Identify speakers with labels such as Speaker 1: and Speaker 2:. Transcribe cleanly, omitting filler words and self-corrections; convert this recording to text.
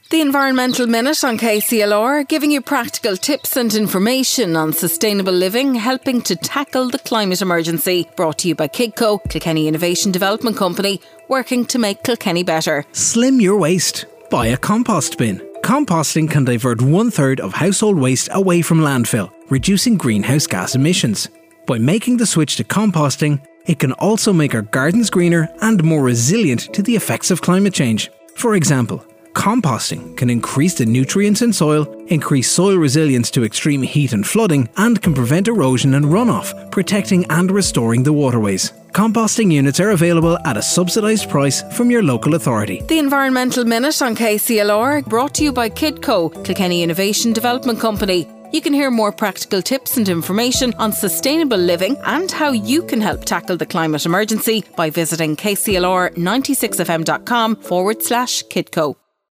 Speaker 1: The Environmental Minute on KCLR, giving you practical tips and information on sustainable living, helping to tackle the climate emergency. Brought to you by Kidco, Kilkenny Innovation Development Company, working to make Kilkenny better.
Speaker 2: Slim your waste. Buy a compost bin. Composting can divert 1/3 of household waste away from landfill, reducing greenhouse gas emissions. By making the switch to composting, it can also make our gardens greener and more resilient to the effects of climate change. For example, composting can increase the nutrients in soil, increase soil resilience to extreme heat and flooding, and can prevent erosion and runoff, protecting and restoring the waterways. Composting units are available at a subsidised price from your local authority.
Speaker 1: The Environmental Minute on KCLR, brought to you by Kidco, Kilkenny Innovation Development Company. You can hear more practical tips and information on sustainable living and how you can help tackle the climate emergency by visiting kclr96fm.com/Kidco.